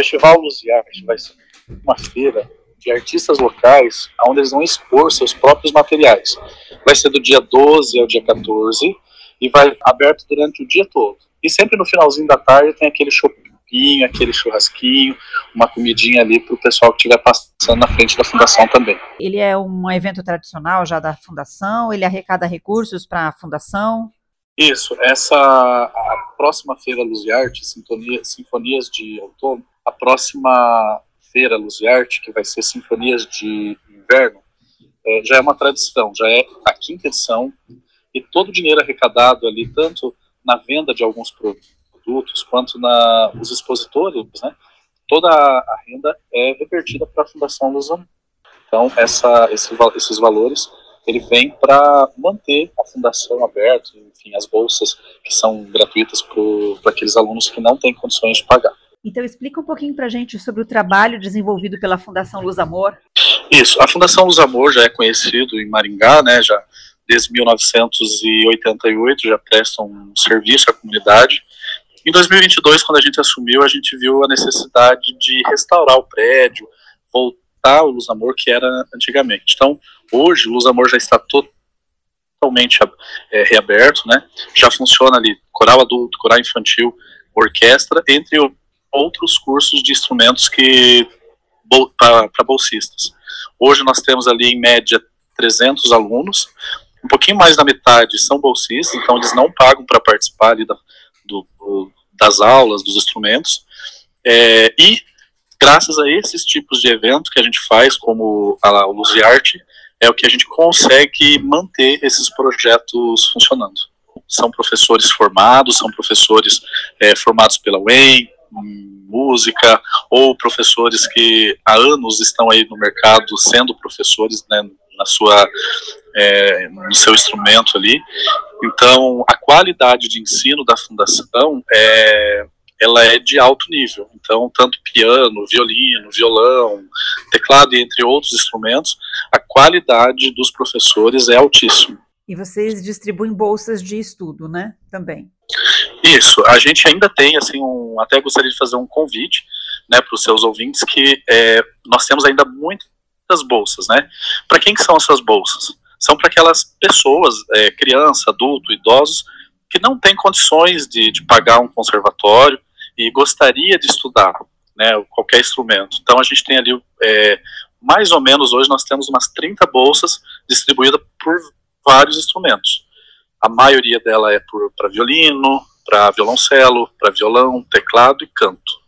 Festival Luz e Arte vai ser uma feira de artistas locais, onde eles vão expor seus próprios materiais. Vai ser do dia 12 ao dia 14 e vai aberto durante o dia todo. E sempre no finalzinho da tarde tem aquele shopping, aquele churrasquinho, uma comidinha ali para o pessoal que estiver passando na frente da fundação também. Ele é um evento tradicional já da fundação? Ele arrecada recursos para a fundação? Isso, a próxima Feira Luz e Arte, Sinfonias de Outono, a próxima Feira Luz e Arte, que vai ser Sinfonias de Inverno, já é uma tradição, já é a 5ª edição, e todo o dinheiro arrecadado ali, tanto na venda de alguns produtos, quanto os expositores, né, toda a renda é revertida para a Fundação Luz Amor. Então, esses valores, ele vem para manter a fundação aberta, enfim, as bolsas que são gratuitas para aqueles alunos que não têm condições de pagar. Então explica um pouquinho para a gente sobre o trabalho desenvolvido pela Fundação Luz Amor. Isso, a Fundação Luz Amor já é conhecido em Maringá, né, já desde 1988, já presta um serviço à comunidade. Em 2022, quando a gente assumiu, a gente viu a necessidade de restaurar o prédio, voltar o Luz Amor que era antigamente. Então, hoje, o Luz Amor já está totalmente reaberto, né? Já funciona ali coral adulto, coral infantil, orquestra, entre outros cursos de instrumentos para bolsistas. Hoje nós temos ali, em média, 300 alunos, um pouquinho mais da metade são bolsistas, então eles não pagam para participar ali das aulas, dos instrumentos, e graças a esses tipos de eventos que a gente faz, como o Luz e Arte, é o que a gente consegue manter esses projetos funcionando. São professores formados, formados pela UEM, em música, ou professores que há anos estão aí no mercado sendo professores, né, no seu instrumento ali. Então, a qualidade de ensino da fundação ela é de alto nível. Então, tanto piano, violino, violão, teclado, entre outros instrumentos, a qualidade dos professores é altíssima. E vocês distribuem bolsas de estudo, né, também? Isso, a gente ainda tem, assim, até gostaria de fazer um convite, né, para os seus ouvintes, que nós temos ainda muitas bolsas, né? Para quem que são essas bolsas? São para aquelas pessoas, criança, adulto, idosos, que não têm condições de pagar um conservatório e gostaria de estudar, né, qualquer instrumento. Então a gente tem ali, mais ou menos hoje nós temos umas 30 bolsas distribuídas por vários instrumentos. A maioria dela é para violino, para violoncelo, para violão, teclado e canto.